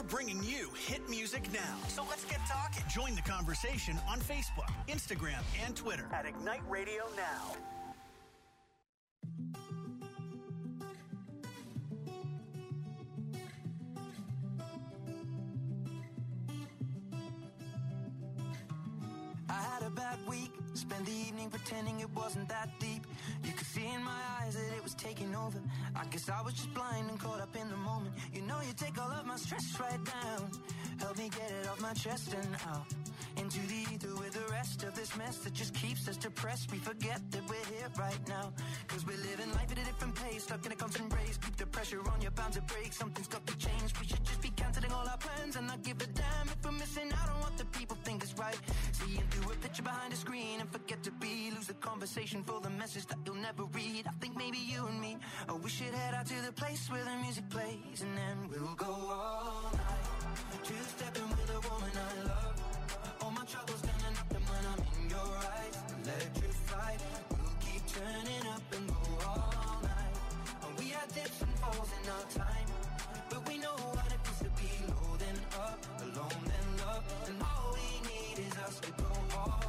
We're bringing you hit music now. So let's get talking. Join the conversation on Facebook, Instagram, and Twitter at Ignite Radio Now. I had a bad week, spent the evening pretending it wasn't that deep. You could see in my eyes that it was taking over. I guess I was just blind and caught up in the moment. You know you take all of my stress right down. Help me get it off my chest and out into the ether with the rest of this mess that just keeps us depressed. We forget that we're here right now, cause we're living life at a different pace, stuck in a constant race. Keep the pressure on, you're bound to break. Something's got to change. We should just be cancelling all our plans and not give a damn if we're missing out on what the people think is right. Seeing through a picture behind a screen and forget to be. Lose the conversation for the message that you'll never read. I think maybe you and me, oh, we should head out to the place where the music plays, and then we'll go all night, two-stepping with a woman I love. All my troubles standing up, and when I'm in your eyes, electrified. We'll keep turning up and go all night. And we had dips and falls in our time, but we know what it feels to be low then up, alone then love. And all we need is us to go all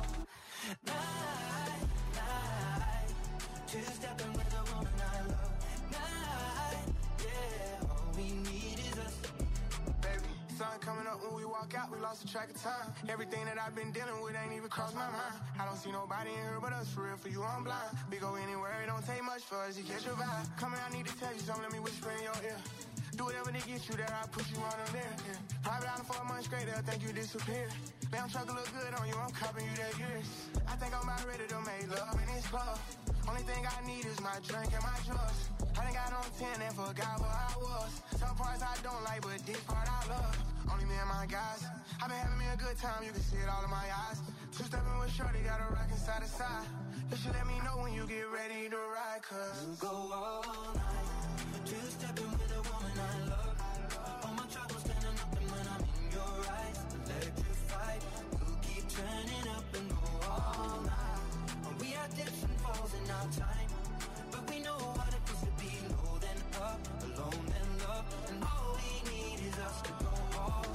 night, night. Two-stepping with a woman I love. Night, yeah. All we need is us. Baby, sun coming up when we walk out, we lost track of time. Everything that I've been dealing with ain't even crossed my mind. I don't see nobody in here but us, for real, for you I'm blind. We go anywhere, it don't take much for us to catch your vibe. Come here, I need to tell you something, let me whisper in your ear. Do whatever to get you there, I put you on them there. Yeah. Private island for a month straight, they'll think you disappeared. Damn truck look good on you, I'm copping you that years. I think I'm about ready to make love in this club. Only thing I need is my drink and my drugs. I done got on 10 and forgot where I was. Some parts I don't like, but this part I love. Only me and my guys. I've been having me a good time, you can see it all in my eyes. Two-stepping with Shorty, got a rockin' side to side. You should let me know when you get ready to ride, cause we'll go all night, two-stepping with a woman I love. All my troubles standing up, and when I'm in your eyes, electrified. We'll keep turning up and go all night. And we had dips and falls in our time, but we know what it feels to be low then up, alone then love. And all we need is us to go all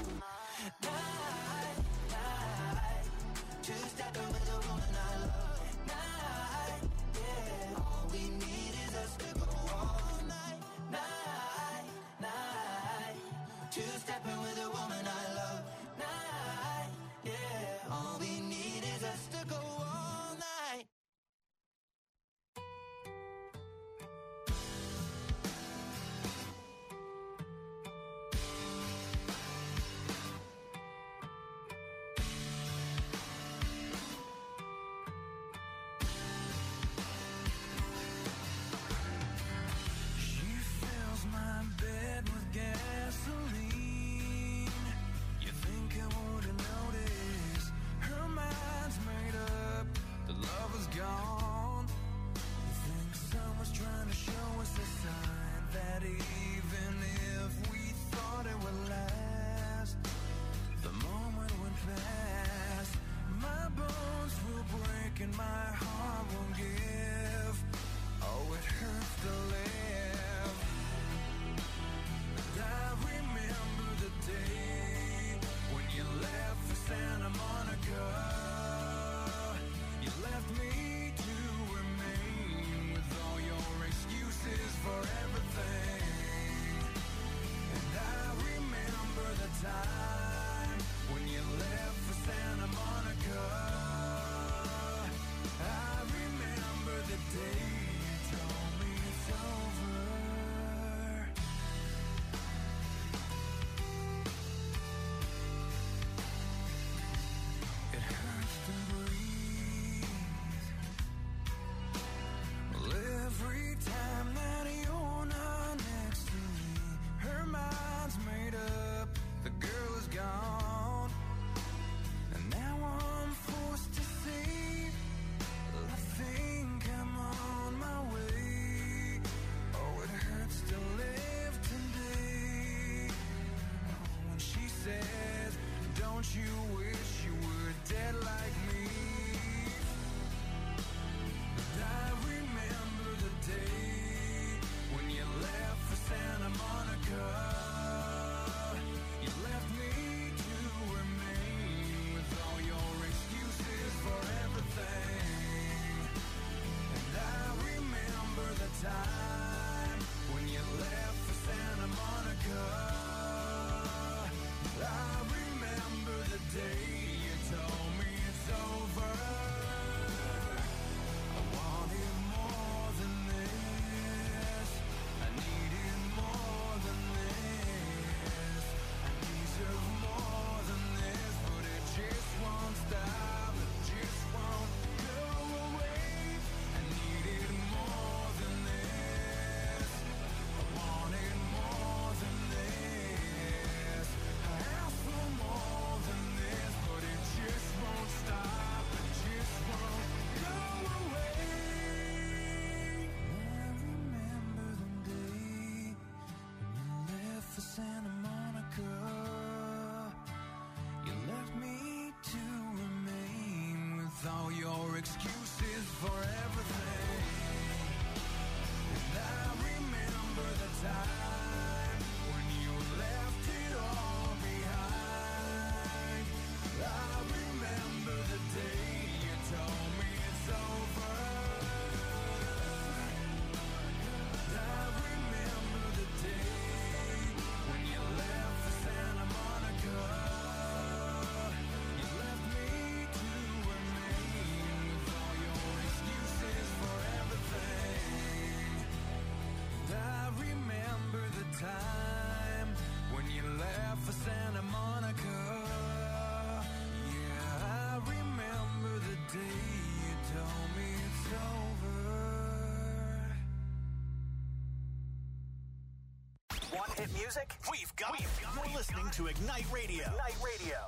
night, night. Two-stepping with a woman I love. Night, yeah. All we need is us to go all night, night, night. Two-stepping with a woman I love. Night, yeah. All we need is us to go all night. excuses for everything. And I remember the time when you left it all behind. I remember the day you told me it's over. I remember the day when you left for Santa Monica. You left me to remain with all your excuses for everything. And I remember the time when you left for Santa Monica. Yeah, I remember the day you told me it's over. Want hit music? We've got it. You're listening to Ignite Radio. Ignite Radio.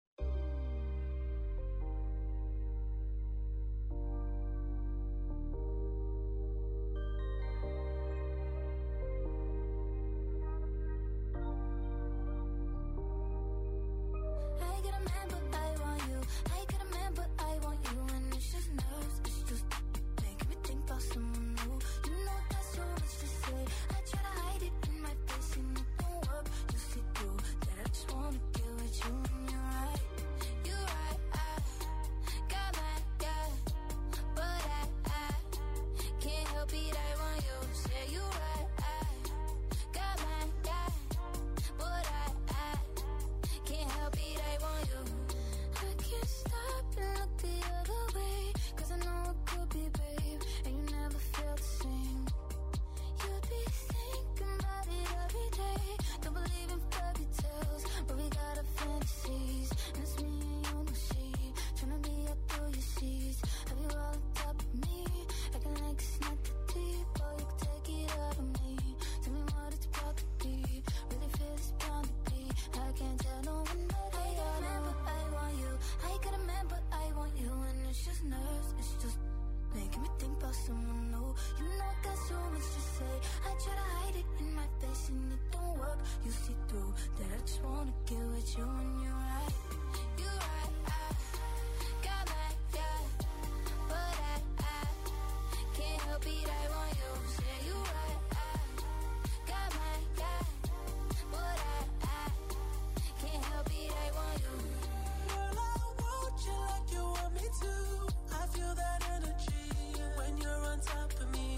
I get a man, but I want you. I get a man, but I want you. And it's just nerves, it's just making me think about someone new. You know I got so much to say. I try to hide it in my face and it don't work. You see through that I just wanna get with you. And you're right, you're right. I got my guy, but I can't help it. I want you. Say you're right. I got my guy, but I can't help it. I want you. I can't stop and look the other way, 'cause I know it could be, babe, and you never feel the same. You'd be thinking about it every day. Don't believe in fairy tales, but we got our fantasies. And it's me and you, no shade. Tryna be up through your seats. Have you all on top of me? Acting like it's not that deep. Oh, you can take it out of me. Tell me what it's about to be. Really feel it's bound to be. I can't tell no one but I got a man, but I want you. I got a man, but I want you. And it's just nerves, it's just making me think about someone new. You know I got so much to say. I try to hide it in my face and it don't work. You see through that I just wanna get with you. And you're right, you're right. I got my guy, but I can't help it. I want you. Say you're right. I got my guy, but I can't help it. I want you. Girl, I want you like you want me to. I feel that energy when you're on top of me.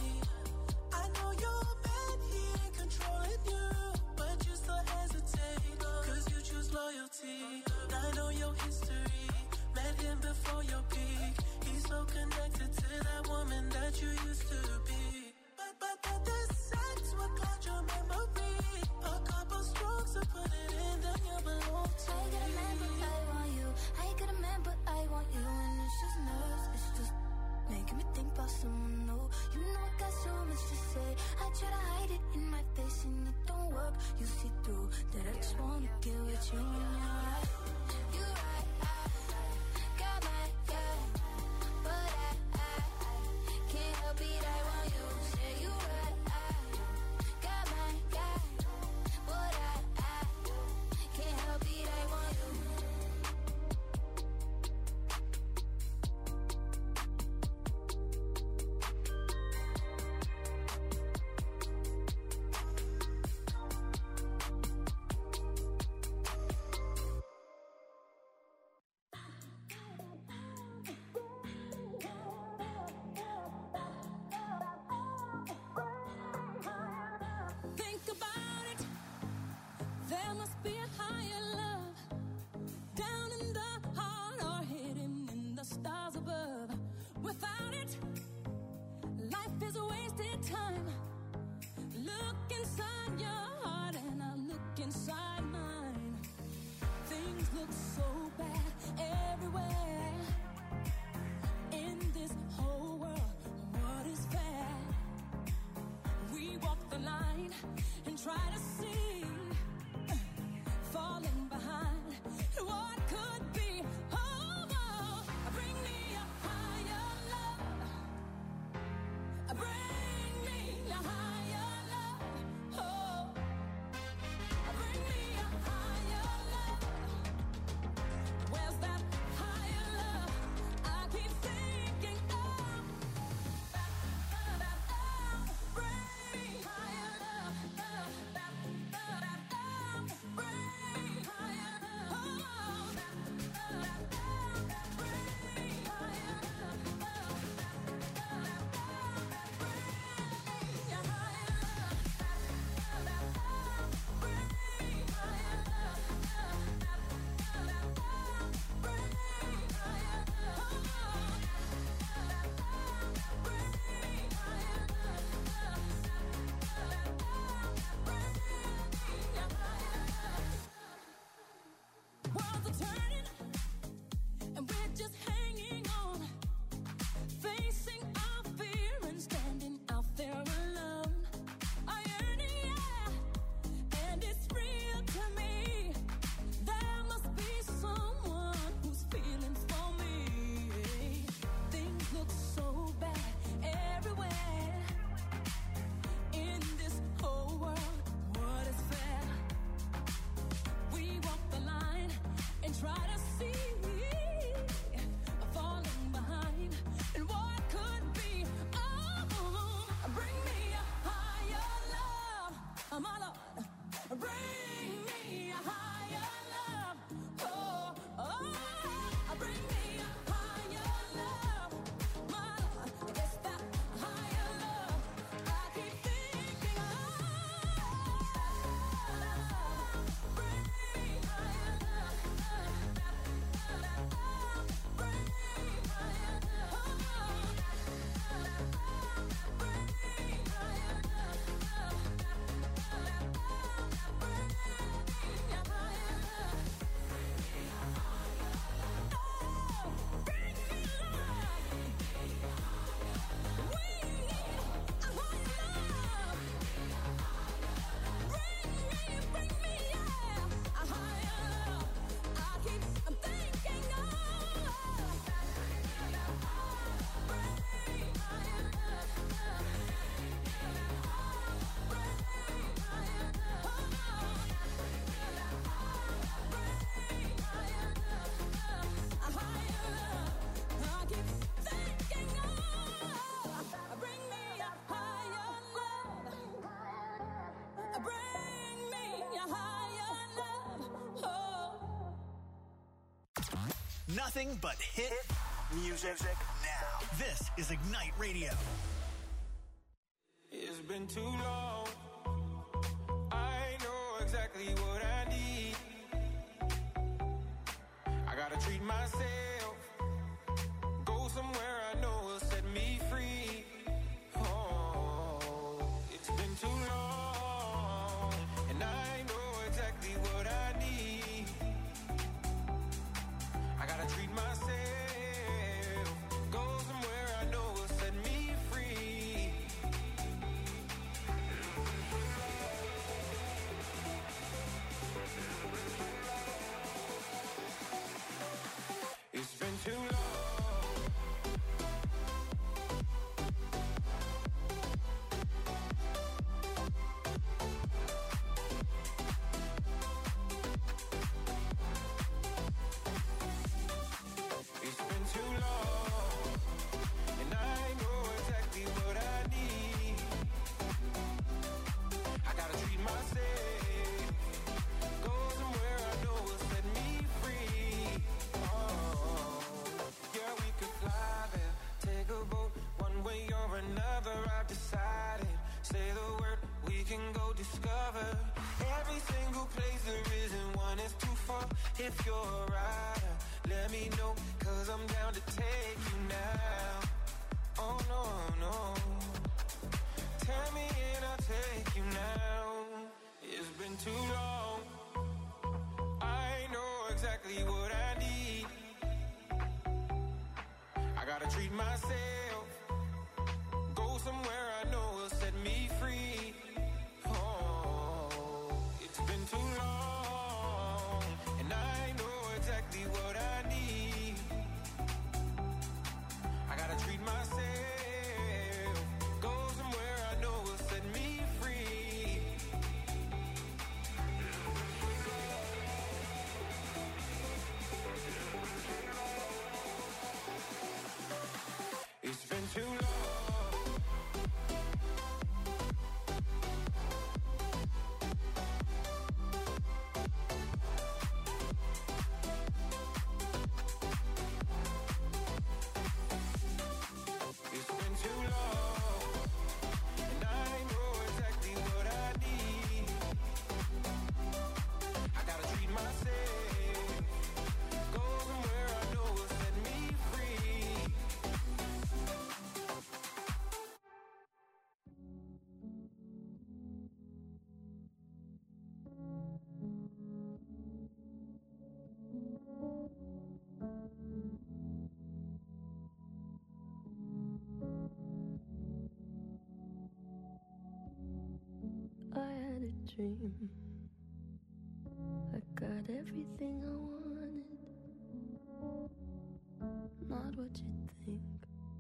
I know you're mad, he ain't controlling you, but you still hesitate, 'cause you choose loyalty. I know your history, met him before your peak. He's so connected to that woman that you used to be. But the sex will cloud your memory. A couple strokes to put it in, then you belong to I got a man, but me. I want you. I got a man, but I want you. And it's just nerves, it's just making me think about someone new. You know I got so much to say. I try to hide it in my face and it don't work. You see through that I just wanna get with you. And you're right, you're right. I got my guy, but I can't help it. I want you. Say you're right. I got my guy, but I can't help it. I want you. Nothing but hit music now. This is Ignite Radio. It's been too long. I know exactly what I need. I gotta treat myself. Go somewhere I know will set me free. Oh, it's been too long. And I know exactly what I need. I gotta treat myself. Go somewhere I know will set me free. It's been too long. It's been too long, and I know exactly what I need. I gotta treat myself. Go somewhere I know will set me free. Oh, yeah, we could fly there, take a boat, one way or another. I've decided. Say the word, we can go discover every single place there isn't one. It's too far. If you're a rider, let me know, 'cause I'm down to take you now. Oh no, no. Tell me and I'll take you now. It's been too long. I know exactly what I need. I gotta treat myself. Go somewhere I know will set me free. Oh, it's been too long, and I know exactly what I need. I gotta treat myself. Go somewhere I know will set me free. It's been too long. It's been too long, and I know exactly what I need. I gotta treat myself. Go somewhere I know will set me free. I had a dream. I got everything I wanted. Not what you think.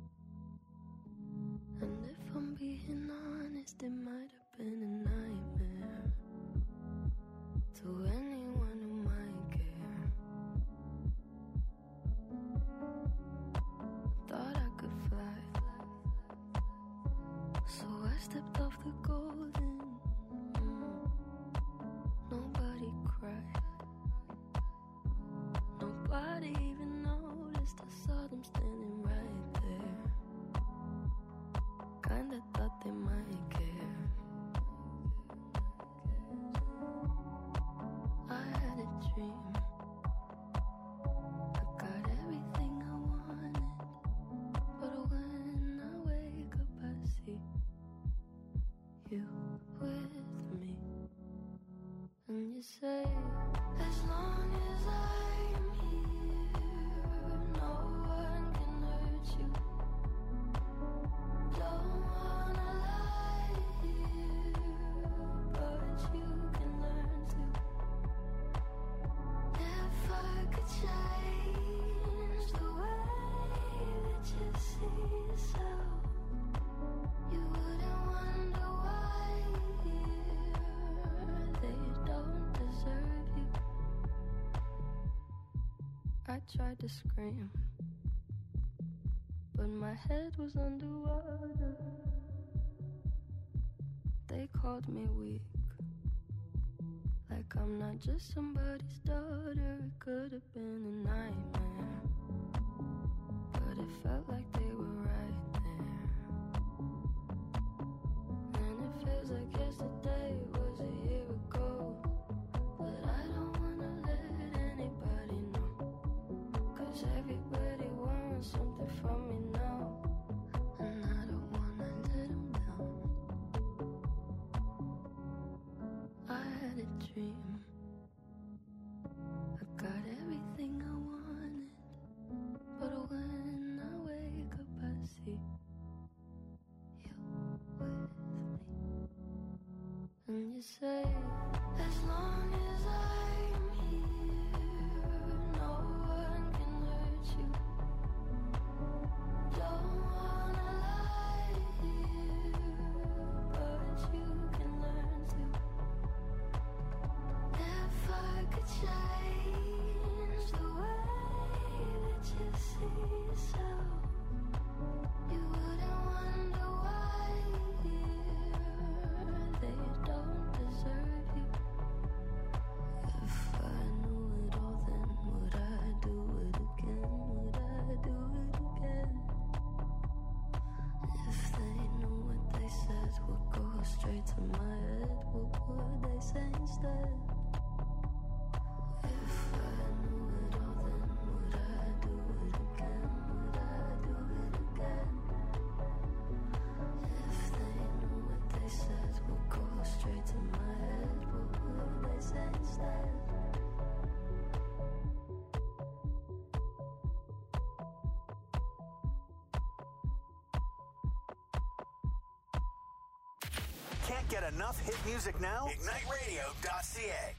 And if I'm being honest, it might have been a nightmare to anyone who might care. Thought I could fly, so I stepped off the golden. Nobody cried. Nobody even noticed. I saw them standing right there. Kinda thought they might care. I had a dream. I got everything I wanted. But when I wake up, I see you with me. And you say, as long as I'm here, no one can hurt you. Don't wanna lie here, but you can learn to. If I could change the way that you see yourself, you wouldn't wonder why they don't deserve you. I tried to scream, but my head was underwater. They called me weak, like I'm not just somebody's daughter. It could have been a nightmare. say, as long as I'm here, no one can hurt you. Don't wanna lie here, but you can learn to. If I could change the way that you see yourself, you wouldn't wonder why they don't deserve you. If I knew it all, then would I do it again? Would I do it again? If they knew what they said would go straight to my head, what would they say instead? If I knew it all, then would I do it again? Would I do it again? If they knew what they said would go straight to my head, what would they say instead? Can't get enough hit music now? IgniteRadio.ca.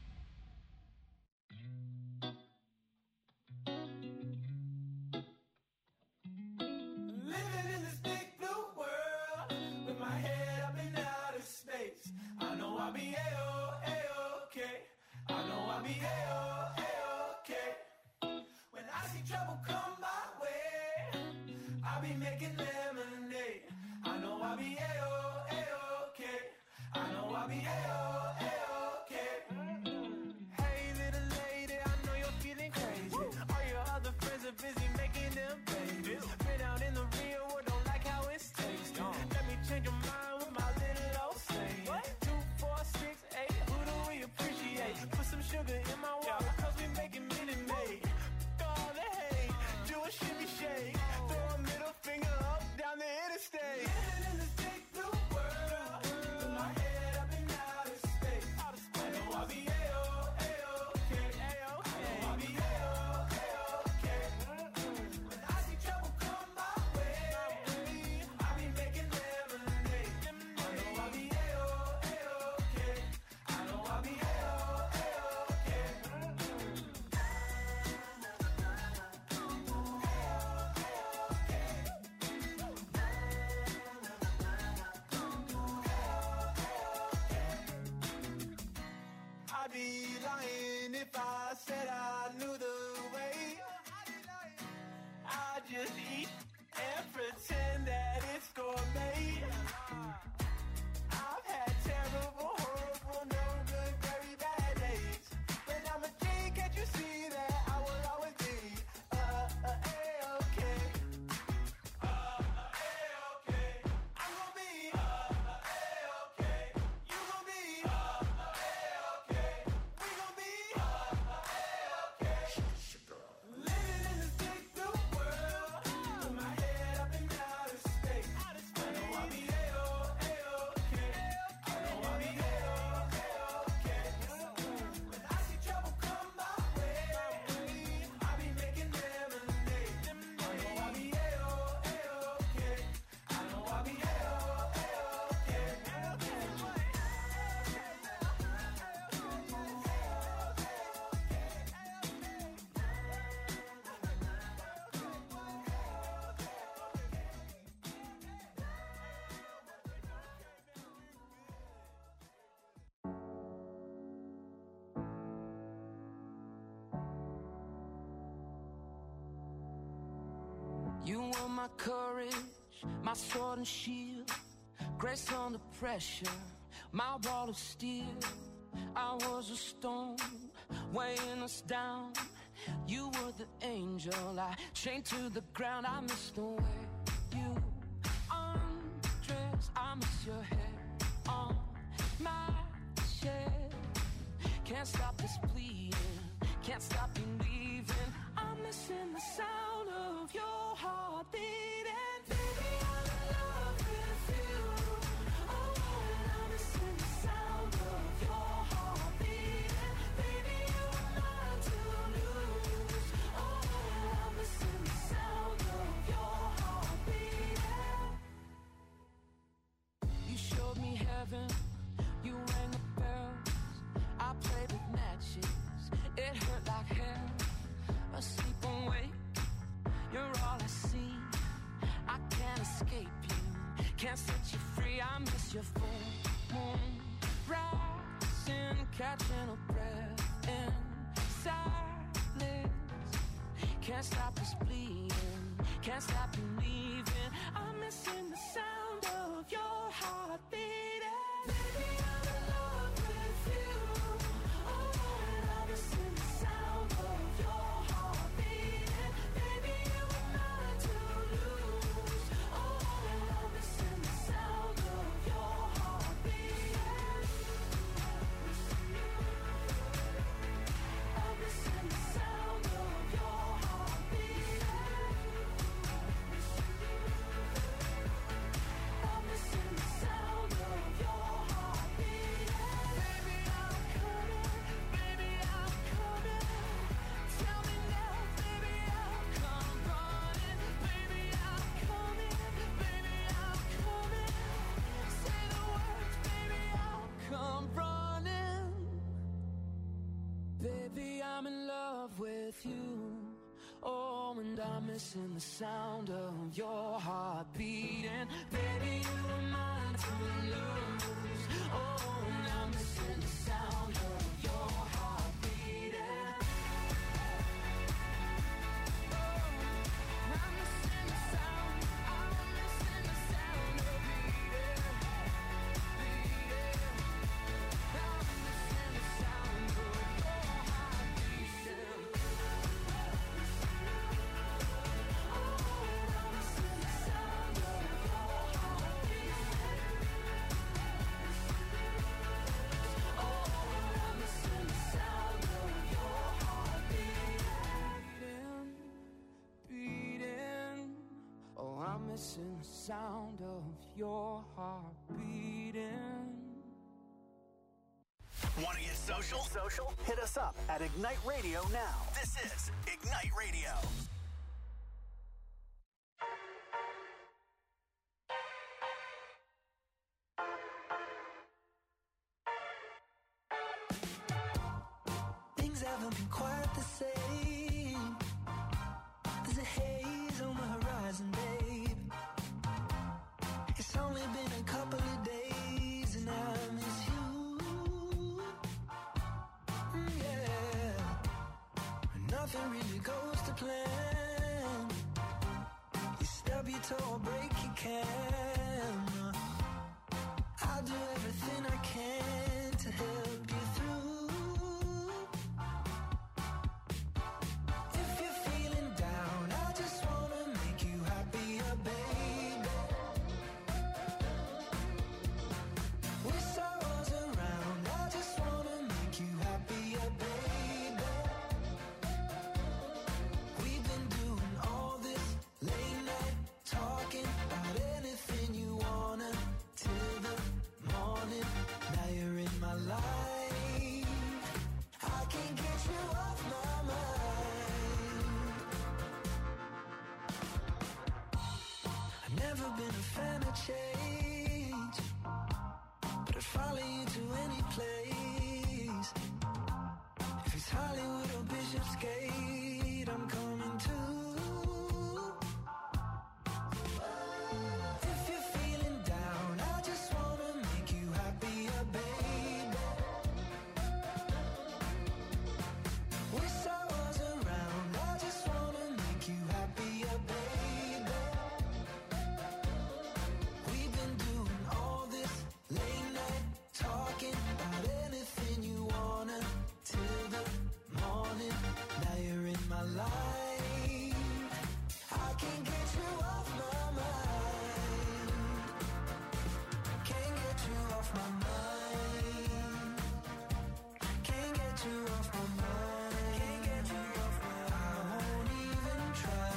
Living in this big blue world with my head up in outer space. I know I'll be A-okay. I know I'll be A-okay. When I see trouble come my way, I'll be making lemonade. I know I'll be A-okay. I know I'll be A-okay. Hey little lady, I know you're feeling crazy. All your other friends are busy making them babies. Been out in the real world, don't like how it's tasting. Let me change your mind with my little old saying. 2, 4, 6, 8, who do we appreciate? Put some sugar in my water, cause we making Minute Maid. All the hate, do a shimmy shake. Throw a middle finger up down the interstate. Living in this big blue world with my head up in outer space. I know I'll be A-okay. I know I'll be A-okay. When I see trouble come my way, I'll be making lemonade. I know I'll be A-okay. I know I'll be A-okay. I'd be lying if I said I knew the way. I just eat and pretend that it's gourmet. I've had terrible, horrible, no good, very bad days. But I'm a G, can't you see that I will always be A-okay. A-okay. I'm gonna be A-okay. You gonna be A-okay. We gonna be A-okay. Living in this big blue world with my head up in outer space. I know I'll be A-okay. I know I'll be A-okay. When I see trouble come my way, I'll be making lemonade. I know I'll be A-okay. I know I'll be A-okay. You were my courage, my sword and shield, grace under pressure, my wall of steel. I was a stone weighing us down. You were the angel I chained to the ground. I miss the way you undress. I miss your hair on my chest. Can't stop this bleeding, can't stop you leaving. I'm missing the sound of your heart beating. Baby, I'm in love with you. Oh, and I'm missing the sound of your heart beating. Baby, you are mine to lose. Oh, and I'm missing the sound of your heart beating. You showed me heaven, you rang the can't set you free. I miss your full moon rising, catching a breath in silence. Can't stop this bleeding, can't stop you leaving. I'm missing the sound of your heart beating. Baby, I'm in love with you. Oh, and I'm missing the sound of your heart beating. Baby, you were mine to lose. Oh, and I'm missing the sound of your heart beating. I'm missing the sound of your heart beating. I'm missing the sound of your heart beating. Baby, I'm coming. Baby, I'm coming. Tell me now, baby, I'll come running. Baby, I'm coming. Baby, I'm coming. Say the words, baby, I'll come running. Baby, I'm in love with you. Oh, and I'm missing the sound of your heart beating. Baby, you were mine to lose. Oh, and I'm missing the sound of your heart beating. Oh, I'm missing the sound. I'm missing the sound of beating, beating. I'm missing the sound of your heart beating. I'm missing the sound of your heart beating. Want to get social? Hit us up at Ignite Radio now. This is Ignite Radio. Things haven't been quite the same. There's a haze on the horizon, babe. It's only been a couple of days and I miss you. Yeah. Nothing really goes to plan. You stub your toe or break your can. I'll do everything I can to help you through. If you're feeling down, I just wanna make you happier, baby. With sorrows around, I just wanna make you happier, baby. We've been doing all this late night talking about anything you wanna till the morning. Now you're in my life. I can't get you off my mind. I've never been a fan of change, but I'd follow you to any place. If it's Hollywood or Bishopsgate, I'm coming too. If you're feeling down, I just wanna make you happier, baby. With sorrows around, I just wanna make you happier, baby. We've been doing all this late night talking about anything you wanna till the morning. Now you're in my life. I can't get you off my mind. Can't get you off my mind. Can't get you off my mind. Can't get you off my mind. I won't even try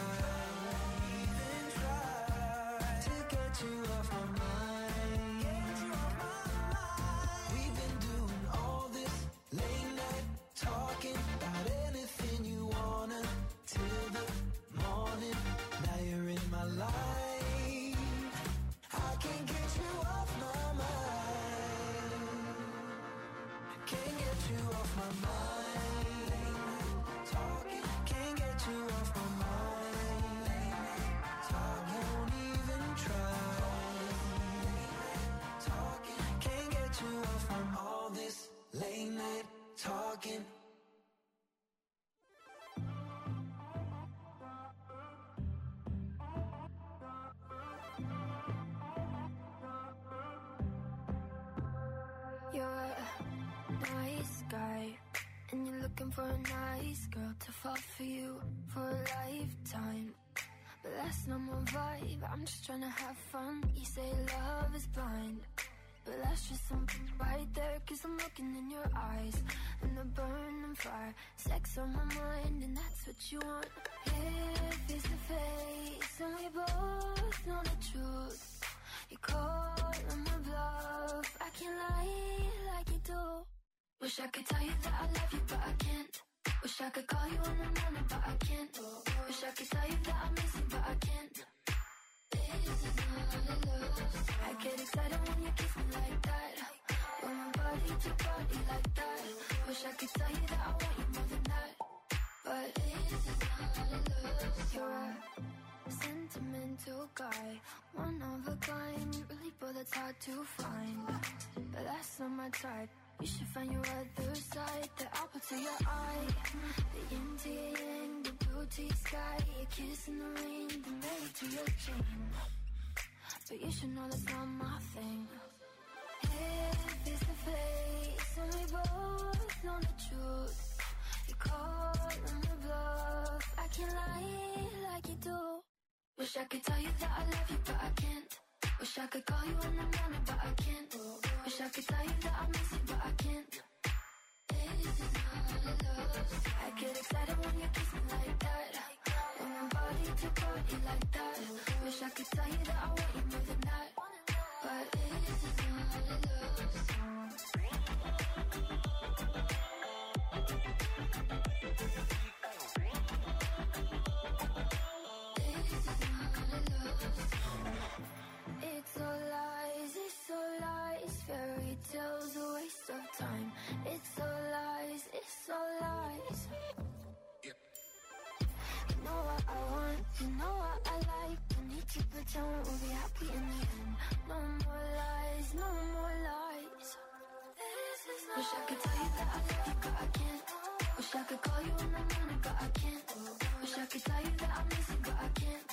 to get you off my mind. Get you off my mind. We've been doing all this late night talking about anything you wanna till the morning. Now you're in my life. I can't get you off my mind. Can't get you off my mind. Talking, can't get you off my mind. I won't even try You're a nice guy, and you're looking for a nice girl to fall for you for a lifetime. But that's not my vibe, I'm just trying to have fun. You say love is blind, but that's just something right there. Cause I'm looking in your eyes, and the burning fire. Sex on my mind, and that's what you want. Here, face to face, and we both know the truth. You call on my bluff, I can't lie like you do. Wish I could tell you that I love you, but I can't. Wish I could call you in the morning, but I can't. Wish I could tell you that I miss you, but I can't. This is not love. I get excited when you kiss me like that. When my body to body like that. Wish I could tell you that I want you more than that. But this is not love. You're a sentimental guy, one of a kind. Really, but that's hard to find. But that's not my type. You should find your other side. The apple to your eye, the yin to your yang, the blue to your sky, your kiss in the rain, the melody to your chain. But you should know that's not my thing. Here, face to face, and we both know the truth. You call on the bluff, I can't lie like you do. Wish I could tell you that I love you, but I can't. Wish I could call you in the morning, but I can't. Wish I could tell you that I miss you, but I can't. This is not love. I get excited when you kiss me like that. When my body to body like that. Wish I could tell you that I want you more than that. But this is not love. It's all lies, fairy tales, a waste of time. It's all lies, You know what I want, you know what I like. Don't need to pretend we'll be happy in the end. No more lies, no more lies. Wish I could tell you that I love you, but I can't. Wish I could call you in the morning, but I can't. Wish I could tell you that I miss you, but I can't.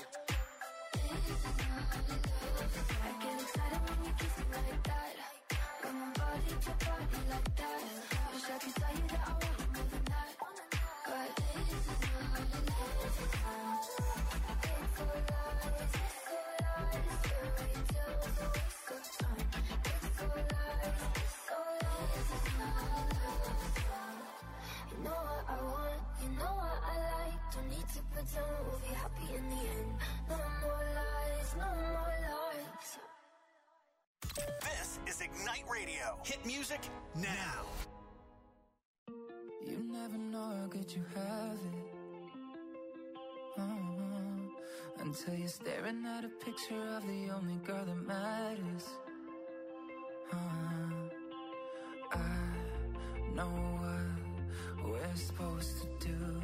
I get excited when you kiss me like that. When my body to body like that. Wish I could tell you that I want you more than that. But this is not love. It's all lies, fairy tales, a waste of time. It's all lies, it's not love. You know what I want, you know what I like. Don't need to pretend we'll be happy in the end. No more lies, no more lies. This is Ignite Radio. Hit music now. You never know how good you have it. Until you're staring at a picture of the only girl that matters. I know what we're supposed to do.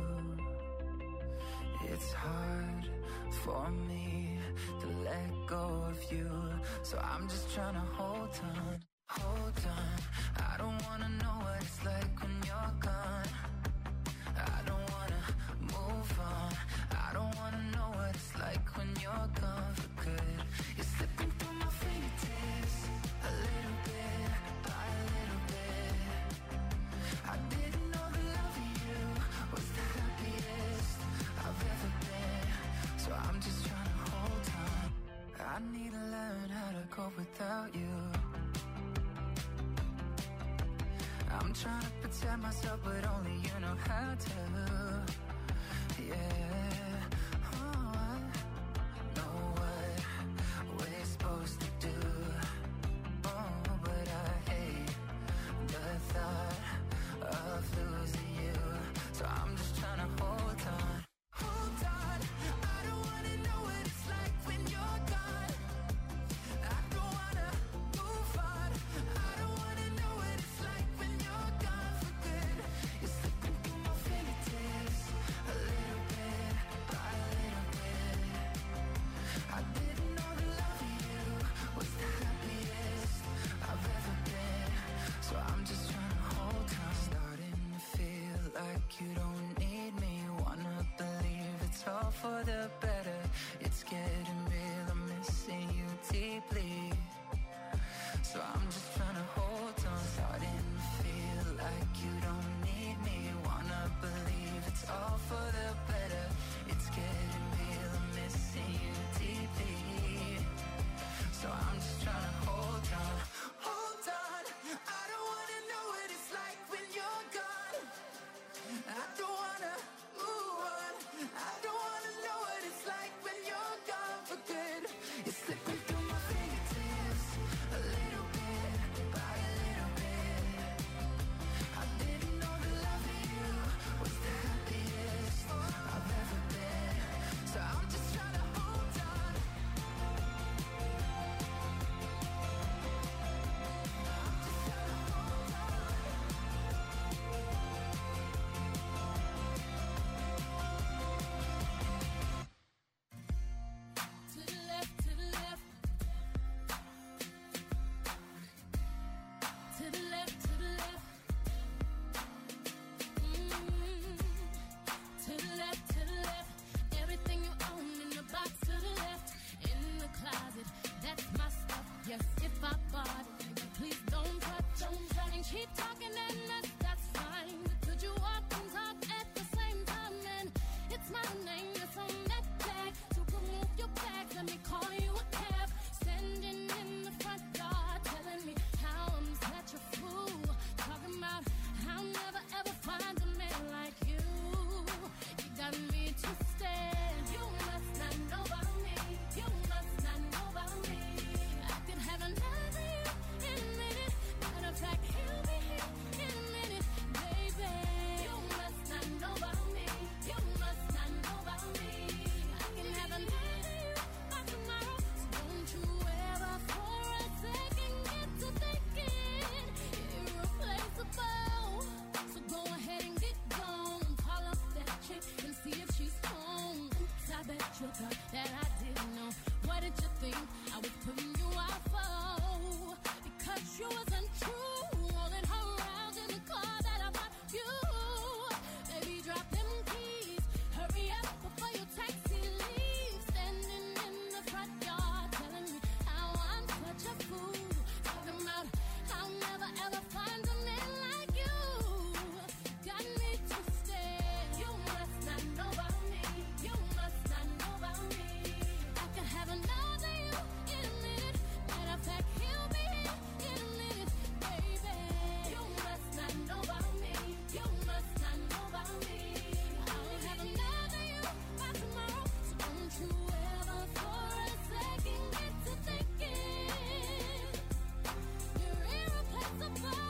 It's hard for me to let go of you, so I'm just trying to hold on. I don't wanna know what it's like when you're gone. I don't wanna move on. I don't wanna know what it's like when you're gone for good. You're slipping through my fingertips, a little bit by a little bit. I didn't know the love of you was the happiest I've ever been, so I'm just trying to hold on. I need to learn how to cope without you. I'm trying to protect myself, but only you know how to. Yeah, I know what we're supposed to do. But I hate the thought of losing you, so I'm just trying to hold on. I don't wanna know what it's like when you're gone. I don't wanna move on. I don't wanna know what it's like when you're gone for good. You're slipping through my fingertips, a little bit why did you think I was putting you out for? Because you wasn't true. Rolling her around in the car that I bought you. Baby, drop them keys. Hurry up before your taxi leaves. Standing in the front yard telling me how I'm such a fool. Talking about I'll never ever find a man like you. Got me twisted. You must not know about me. You must not know about me. I could have another you in a minute. Matter of fact, he'll be here in a minute, baby. You must not know about me. You must not know about me. I'll have another you by tomorrow. So don't you ever for a second get to thinking you're irreplaceable.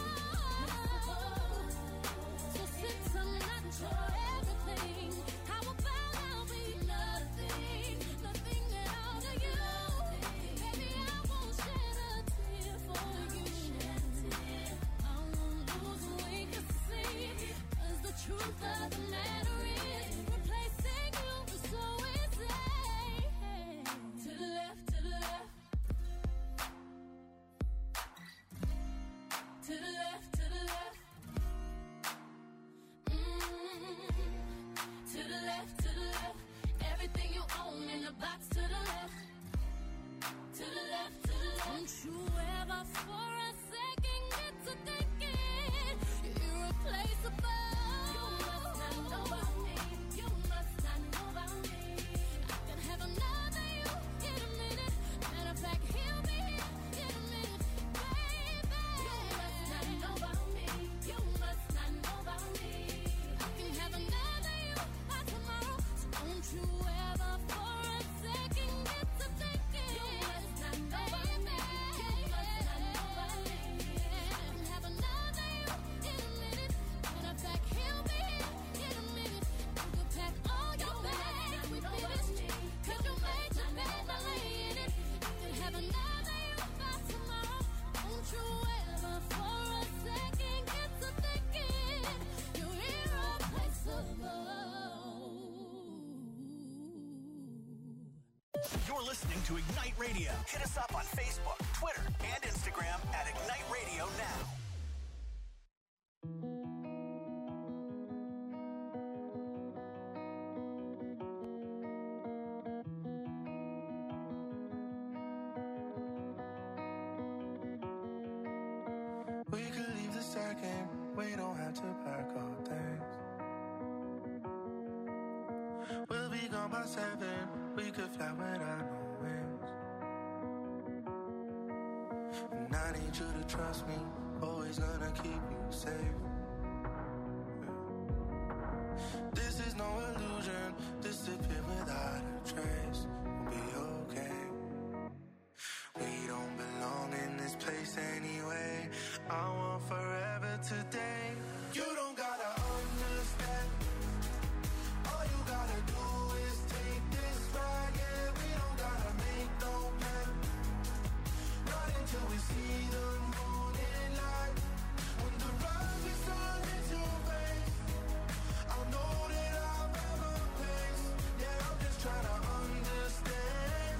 So since I'm not your everything, how about I'll be nothing, nothing at all to you? Baby, I won't shed a tear for you. I won't lose weight to see, 'cause the truth of the matter is, replacing you is so easy. To the left, to the left. To the left, to the left. To the left, to the left. Everything you own in the box to the left. To the left, to the left. Don't you ever for a second get to thinking you're irreplaceable. You must not know about me. You must not know about me. I could have another you in a minute. Matter of fact, he'll be here in a minute, baby. You must not know about me. You must not know about me. I can have another you by tomorrow. So don't you ever for a second get to thinking you must not know about me. You must not know about me. I can have another you in a minute. Matter of fact, he'll be here in a minute. You can pack all your bags, we finished. 'Cause you made your bed, now lay in it. I can have another you by tomorrow. Don't you ever for a second get to thinking you're irreplaceable. You're listening to Ignite Radio. Hit us up on Facebook, Twitter, and Instagram at Ignite Radio Now. We could leave the second, we don't have to pack our things. We'll be gone by 7, we could fly without no wings. And I need you to trust me, always gonna keep you safe. This is no illusion, disappear without a trace. We'll be okay. We don't belong in this place anyway. I want forever today. You don't gotta understand. All you gotta do is take this ride. Yeah, we don't gotta make no plan. Not until we see the morning light. When the rising sun hits your face, I'll know that I've ever place. Yeah, I'm just trying to understand.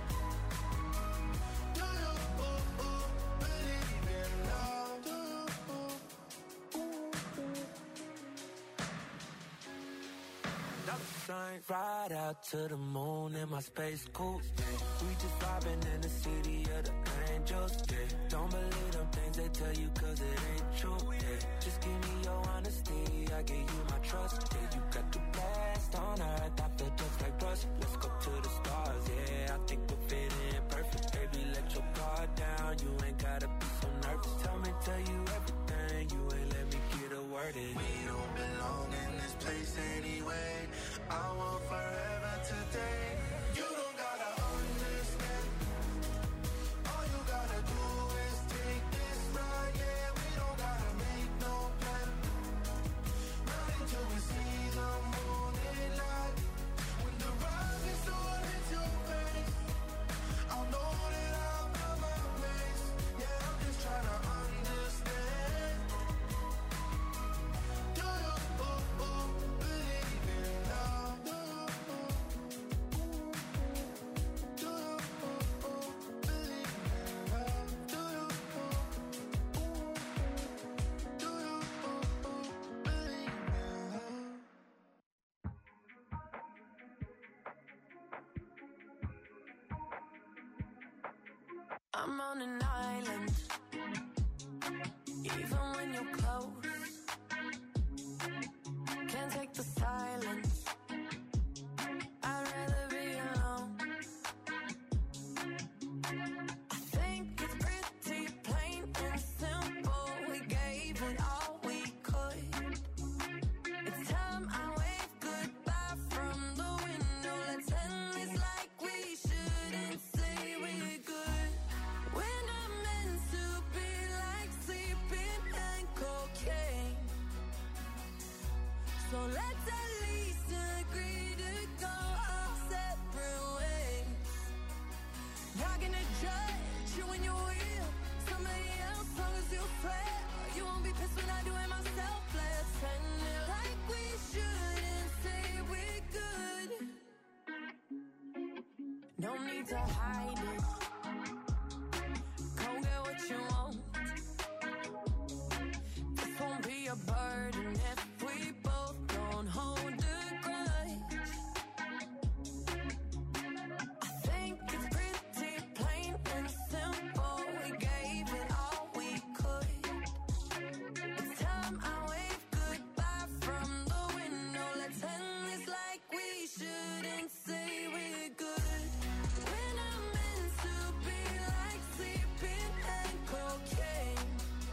Do you believe in love? Do Ride out to the moon in my space coupe, yeah. We just vibing in the city of the angels, yeah. Don't believe them things they tell you 'cause it ain't true, yeah. Just give me your honesty, I give you my trust, yeah. You got the best on earth, I feel just like rust. Let's go to the stars, yeah. I think we're fitting perfect, baby, let your guard down. You ain't gotta be so nervous. Tell you everything, you ain't let me get a word in. We don't belong in this place anyway. I want forever today. You don't gotta understand. All you gotta do is take this ride. Yeah, we don't gotta make no plan. Not until we see the morning light. When the rising sun hits your face, I'll know that I've found my place. Yeah, I'm just trying to understand. Do you believe in love? I'm on an island, even when you're close. Can't take the silence, I'd rather be alone. I think it's pretty plain and simple, we gave it all we could. It's time I wave goodbye from the window. Let's end this like we shouldn't say we're good. We're not meant to be like sleeping and cocaine. So let's at least agree to go our separate ways. Not gonna judge you when you're real. Somebody else, long as you swear. You won't be pissed when I do it myself. Let's end it like we shouldn't say we're good. No need to hide it. Go get what you want. This won't be a burden if we both don't hold a grudge. I think it's pretty plain and simple, we gave it all we could. It's time I wave goodbye from the window. Let's end this like we shouldn't say we're good. We're not meant to be like sleeping and cocaine.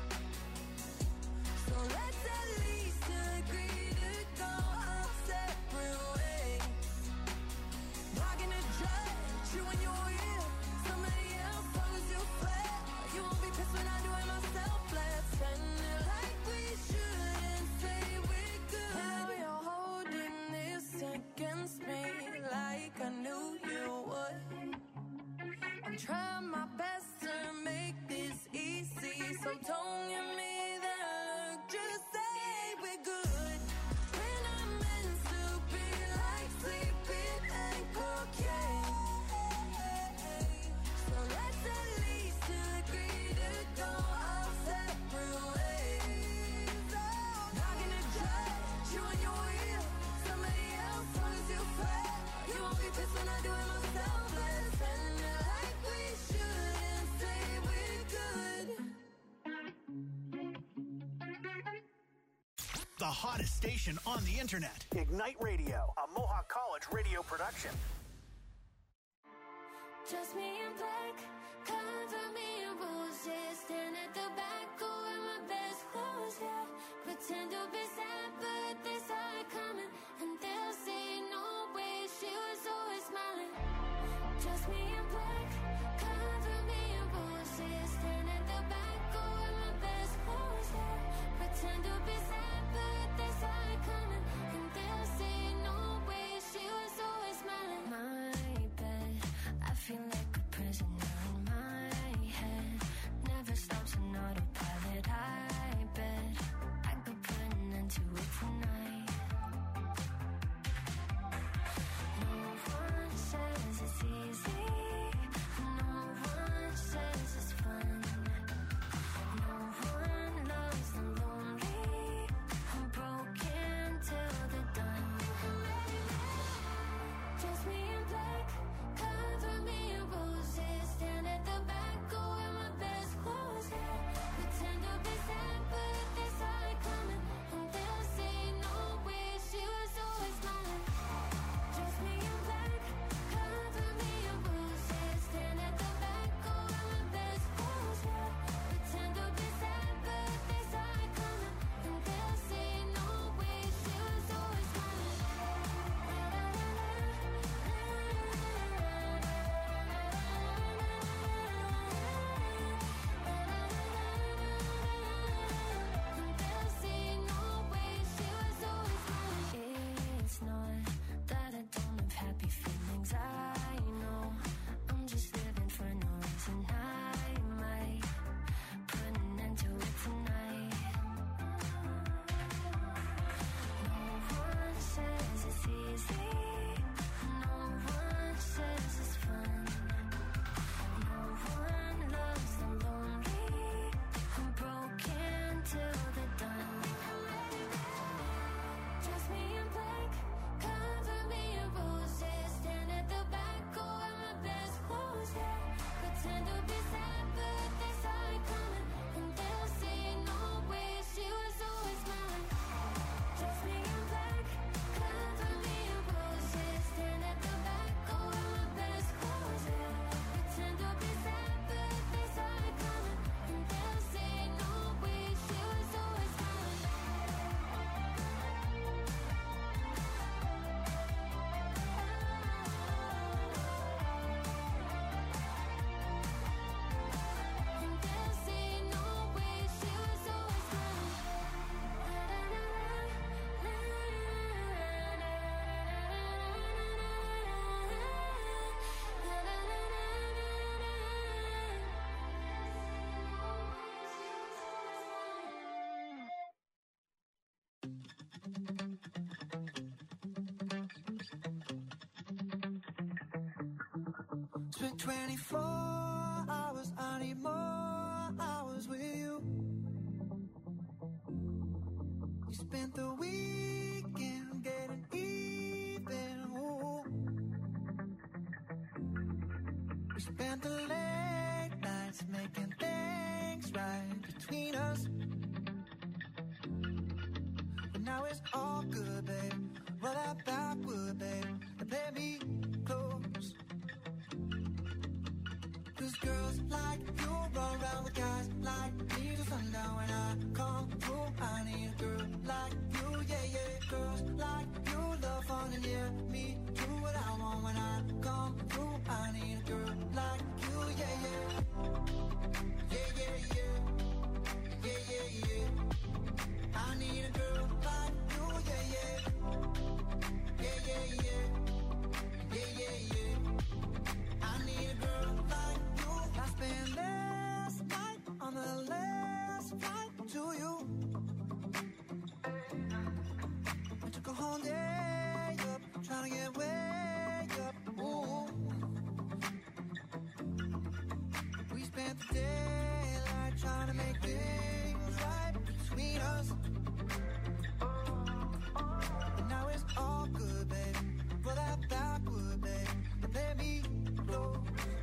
So let's at least agree to go our separate ways. Not gonna judge you when you're real. Somebody else, long as you swear. You won't be pissed when I do it myself. Let's end it like we shouldn't say we're good. Now you're holding this against me like I knew you would. I'm trying my best to make this easy, so don't give me that look, just say we're good. We're not meant to be like sleeping and cocaine. So let's at least agree to go our separate ways. Not gonna judge you when you're real. Somebody else, long as you swear. You won't be pissed when I do it myself. Let's end it like we shouldn't say we're good. The hottest station on the internet. Ignite Radio, a Mohawk College radio production. Just me in black, cover me in roses. Stand at the back, go in my best clothes, yeah. Pretend to be sad, but they saw it coming. And they'll say, no way, she was always smiling. Just me in black, cover me in roses. Stand at the back, go in my best clothes, yeah. Pretend to be sad, but they saw it coming. And they'll say, no way, she was always smiling. My bed, I feel like a prisoner in my head. Never stops an autopilot. I bet I could put an It's been 24 hours, I need more hours with you. You spent the weekend getting even, ooh. We spent the late nights making things right between us. But now it's all good, babe. Roll that backward, babe, and play me close. 'Cause girls like you run around with guys like me till sundown. When I come through, I need a girl like you, yeah, yeah. Girls like you love fun and yeah, me do what I want. When I come through, I need a girl like you, yeah, yeah. Yeah, yeah, yeah. Yeah, yeah, yeah. I need a girl like you, yeah, yeah. Yeah, yeah, yeah. Yeah, yeah, yeah. I need a girl like you. I spent last night on the last flight to you. I took a whole day up, trying to get way up. Ooh. We spent the daylight trying to make things right between us. But now it's all good, babe. Roll that backward, babe, and let me close.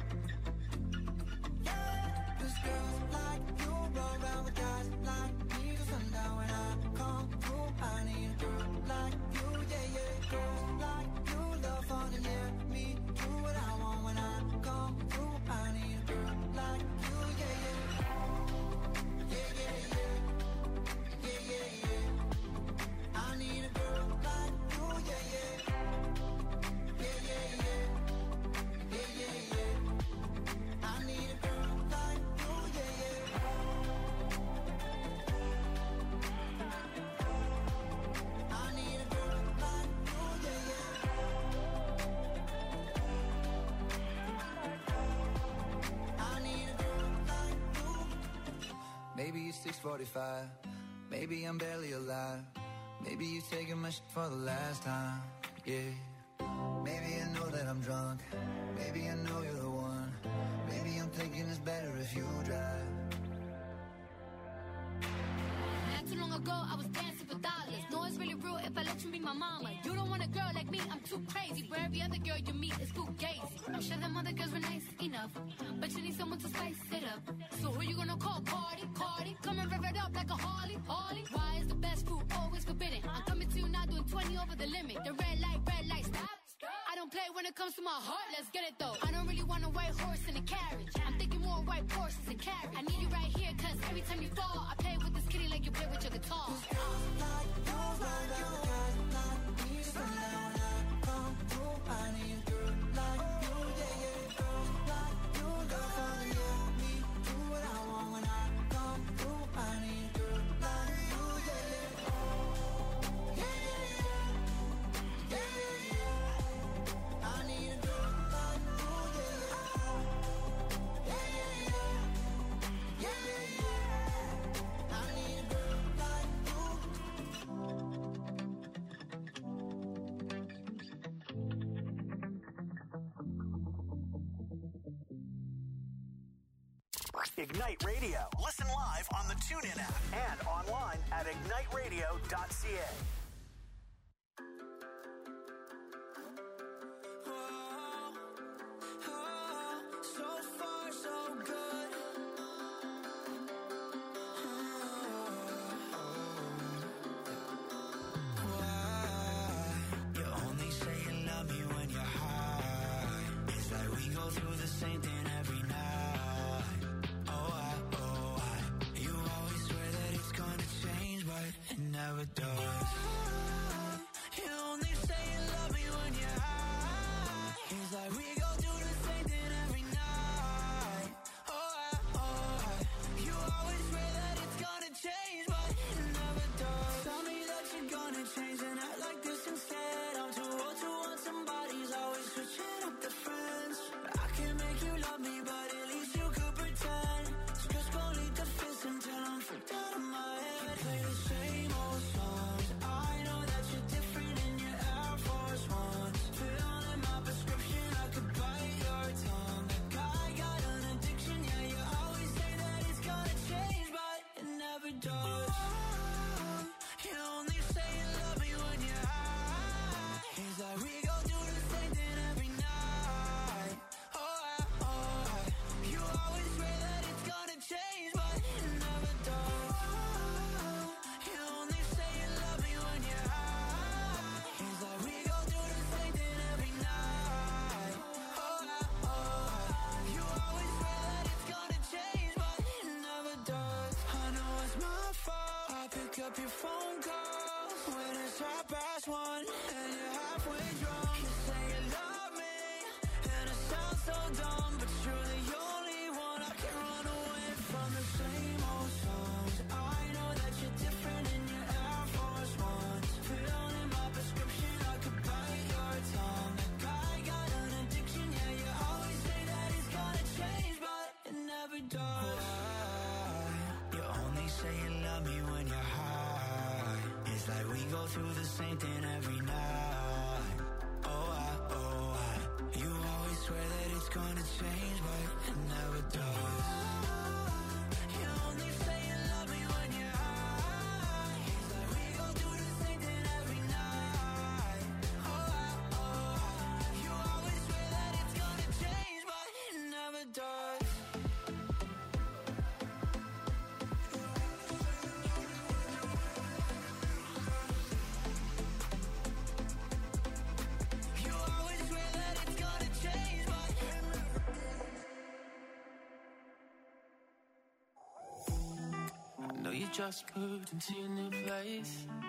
Yeah, 'cause girls like you roll around with guys like me till sundown. When I come through, I need a girl like you, yeah, yeah. Girls like you love fun and yeah, me do what I want. When I come through, I need a girl like you, yeah, yeah. Yeah, yeah, yeah. Yeah, yeah, yeah. I need a girl like you, yeah, yeah. Yeah, yeah, yeah. Yeah, yeah, yeah. I need a girl like you, yeah, yeah. I need a girl like you, yeah, yeah. I need a girl like you. Maybe it's 6:45. Maybe I'm barely alive. Maybe you taking my shit for the last time. Yeah. Maybe I know that I'm drunk. Maybe I know you're the one. Maybe I'm thinking it's better if you drive. Not too long ago, I was dancing for dollars. No, it's really real if I let you be my mama. You don't want a girl like me, I'm too crazy. For every other girl you meet is fugazi. I'm sure them other girls were nice enough, but you need someone to spice it up. So who you gonna call? Cardi, Cardi. Come and rev it up like a Harley, Harley. Why is the best food always forbidden? I'm coming to you now doing 20 over the limit. The red light, stop. I don't play when it comes to my heart, let's get it though. I don't really want a white horse in a carriage. I'm thinking more white horses and carriage. I need you right here, cause every time you fall, I play with this kitty like you play with your guitar. I need a girl like you, yeah, yeah. Girls like you love fun and yeah, me do what I want. When I come through, I need a girl like you, yeah, yeah. Yeah, yeah, yeah. Yeah, yeah, yeah. I need a girl like you, yeah, yeah. Yeah, yeah, yeah. Yeah, yeah, yeah. I need a girl like you. Ignite Radio. Listen live on the TuneIn app and online at igniteradio.ca. So far, so good. Why? You only say you love me when you're high. It's like we go through the same thing every night. You always swear that it's gonna change, but it never does. up your phone calls when it's 1:30 and you're halfway drunk. You say you love me, and it sounds so dumb, but you're the only one I can run away from. The same old songs. I know that you're different in your Air Force Ones. Filled in my prescription, I could bite your tongue. Like I got an addiction, yeah, you always say that it's gonna change, but it never does. You only say you love me when you're high. It's like we go through the same thing every night. You always swear that it's gonna change, but it never does. You only say you love me when you're high. It's like we go through the same thing every night. You always swear that it's gonna change, but it never does. You always swear that it's gonna change, but I know you just moved into your new place,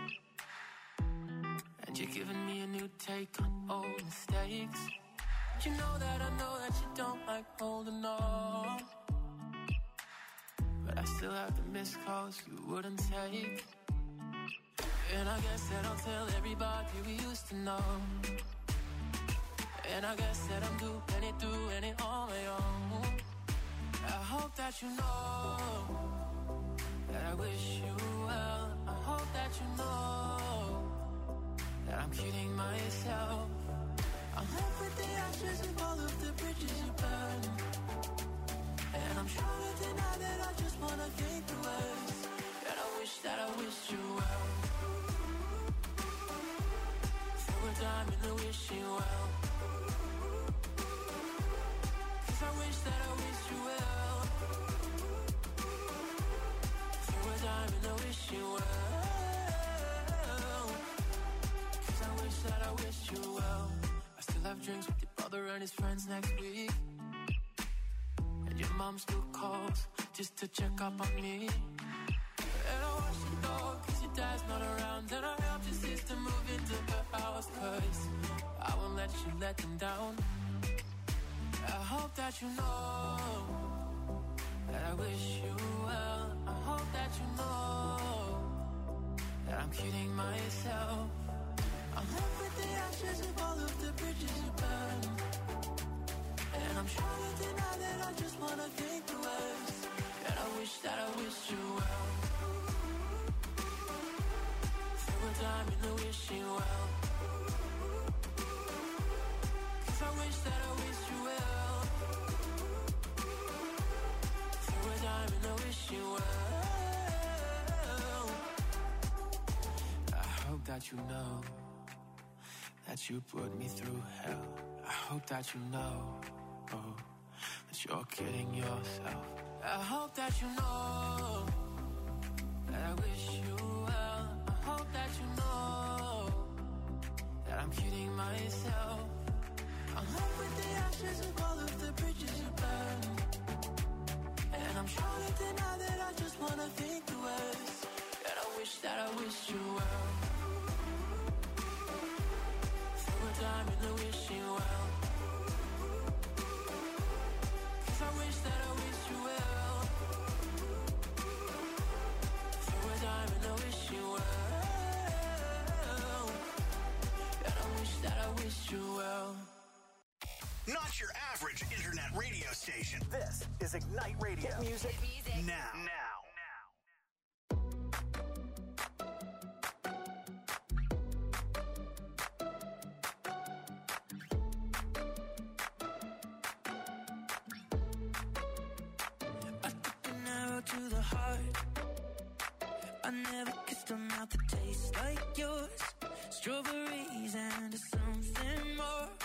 and you're giving me a new take on old mistakes. You know that you don't like holding on, but I still have the missed calls you wouldn't take. And I guess that I'll tell everybody we used to know. And I guess that I'm doing it on my own. I hope that you know that I wish you well. I hope that you know that I'm kidding myself. I'm left with the ashes of all of the bridges you burned, and I'm trying to deny that I just wanna think the worst. And I wish that I wished you well. Throw a dime in the wishing well, 'cause I wish that I wished you well. Throw a dime in the wishing well, 'cause I wish that I wished you well. I still have drinks with your brother and his friends next week, and your mom still calls just to check up on me. And I watch you go 'cause your dad's not around, and I helped your sister move into her house 'cause I won't let you let them down. I hope that you know that I wish you well. I hope that you know that I'm kidding myself. I'm left with the ashes of all of the bridges you burned, and I'm trying to deny that I just wanna think the worst. And I wish that I wished you well. Throw a dime in the wishing well, 'cause I wish that I wished you well. Throw a dime in the wishing well. I hope that you know that you put me through hell. I hope that you know that you're kidding yourself. I hope that you know that I wish you well. I hope that you know that I'm kidding myself. I'm left with the ashes of all of the bridges you burned, and I'm trying to deny that I just wanna think the worst. And I wish that I wished you well. Throw a dime in the wishing well, 'cause I wish that I wished you well. Throw a dime in the wishing well, and I wish that I wished you well. Not your average internet radio station. This is Ignite Radio. Hit music now. I took an arrow to the heart. I never kissed a mouth that tastes like yours. Strawberries and something more.